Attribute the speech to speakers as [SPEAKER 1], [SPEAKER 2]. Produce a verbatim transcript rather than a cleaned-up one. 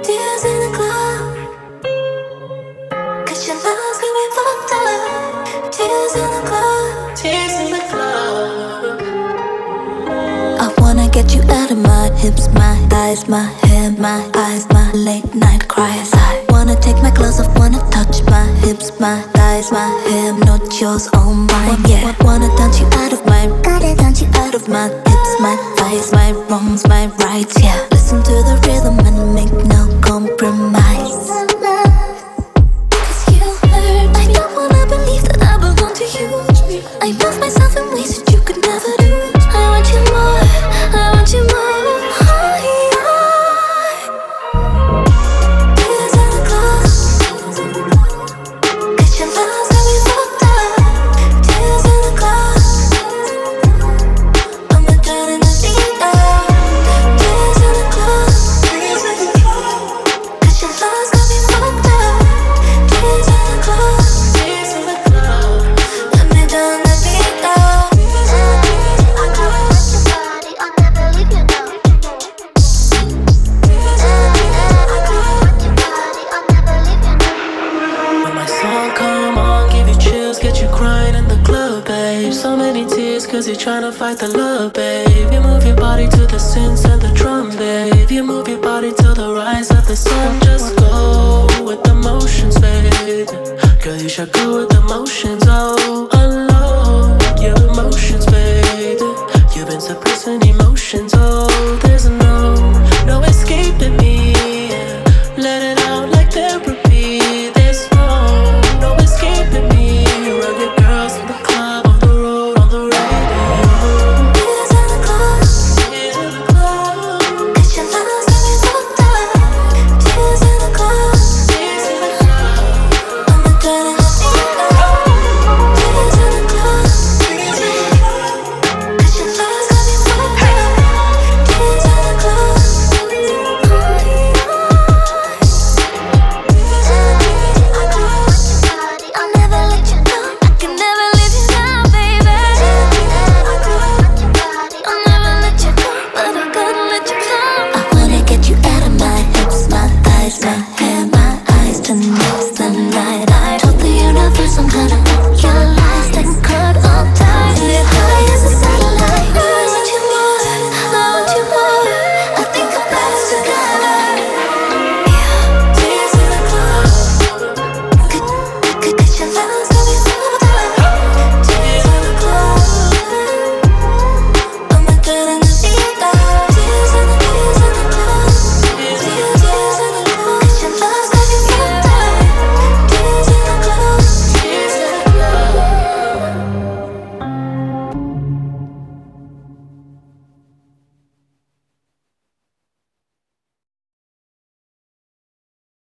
[SPEAKER 1] Tears in the club, 'cause your love's got me fucked up. Tears in the club, tears in the club. I wanna get you out of my hips, my thighs, my hair, my eyes, my late night cries. I wanna take my clothes off, wanna touch my hips, my thighs, my hair, not yours, all mine. Yeah, wanna dance you out of my, gotta dance you out of my hips, my thighs, my wrongs, my rights. Yeah, listen to the rhythm and make no compromise. 'Cause you hurt, I don't wanna believe that I belong to you. I love myself in ways that you could never do. I want you more, I want you more. Tears in the club, 'cause your love's got me fucked up. Tears in the club, I'm a turn in the beat up. Tears in the club, 'cause your love's got me fucked up. Tears in the club, tears in the club, let me turn the beat up.
[SPEAKER 2] I never let your body, I'll never leave you now.
[SPEAKER 3] When my song come on, give you chills, get you crying in the club, babe. So many tears, cause you're trying to fight the love, babe. You move your body to the synths and the drum, babe. You move your body to the rise of the sun. Just go with the motions, babe. Girl, you should go with the motions, oh, oh.